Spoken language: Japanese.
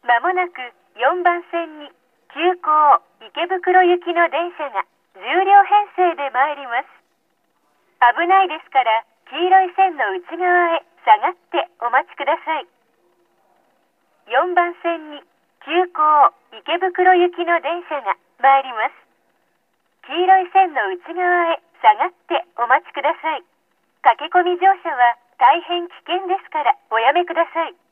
まもなく4番線に急行池袋行きの電車が10両編成で参ります。危ないですから黄色い線の内側へ下がってお待ちください。4番線に急行池袋行きの電車が参ります。黄色い線の内側へ下がってお待ちください。駆け込み乗車は大変危険ですからおやめください。